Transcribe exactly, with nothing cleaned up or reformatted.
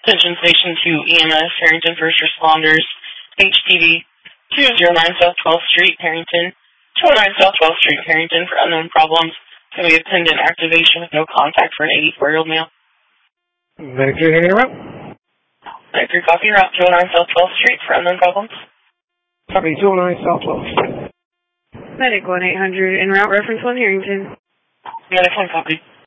Attention Station two E M S, Harrington First Responders, H T V two oh nine South twelfth Street, Harrington, two oh nine South twelfth Street, Harrington, for unknown problems. Can be a pendant activation with no contact for an eighty-four-year-old male. Medic three, hanging around. Medic three, copy, route two oh nine South twelfth Street for unknown problems. Copy, two oh nine South twelfth. Medic one eight hundred, en route, reference one, Harrington. Medic one, copy.